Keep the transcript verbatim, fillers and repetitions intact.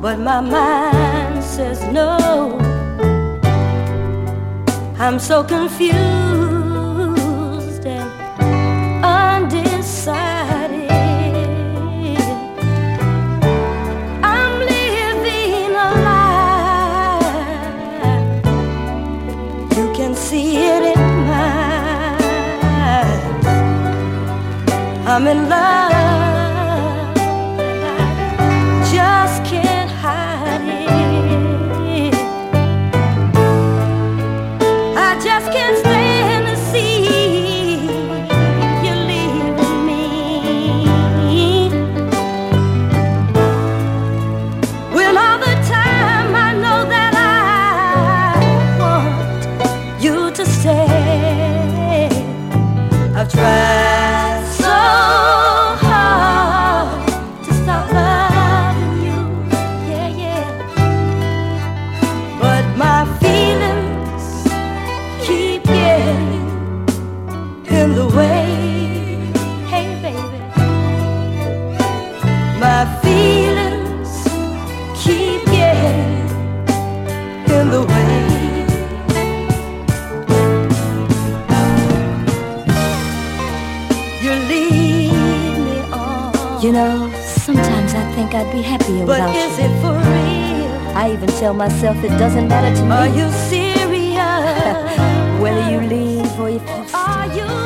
but my mind says no. I'm so confused and undecided. I'm living a lie. You can see it in my eyes. I'm in love. Just can't hide it. I just can't stand to see you leaving me. Well, all the time I know that I want you to stay. I've tried so hard to stop loving you, yeah, yeah. But my feelings keep getting in the way. Hey, baby, my feelings keep getting in the way. You lead me on. You know, sometimes I think I'd be happier But without is you. it for real? I even tell myself it doesn't matter to me Are you serious? whether you leave or if you stay. Are you